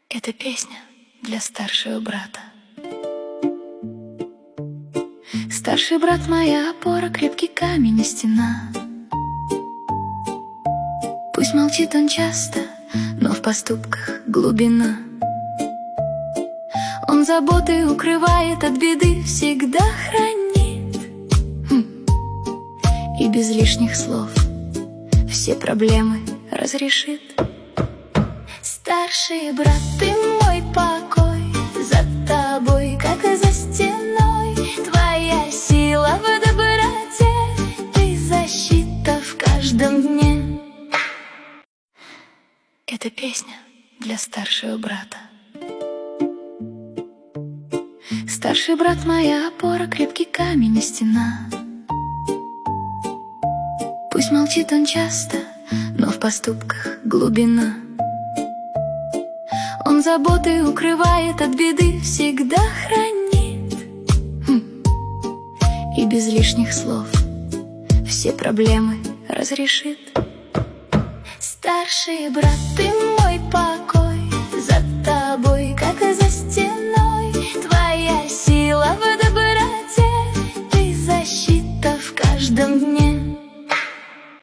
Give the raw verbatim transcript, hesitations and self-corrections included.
Эта песня для старшего брата. Старший брат — моя опора, крепкий камень и стена. Пусть молчит он часто, но в поступках глубина. Он заботы укрывает, от беды всегда хранит. хм. И без лишних слов все проблемы разрешит. Старший брат, ты мой покой, за тобой, как и за стеной. Твоя сила в доброте, ты защита в каждом дне. Эта песня для старшего брата. Старший брат — моя опора, крепкий камень и стена. Пусть молчит он часто, но в поступках глубина. Он заботы укрывает, от беды всегда хранит. хм. И без лишних слов все проблемы разрешит. Старший брат, ты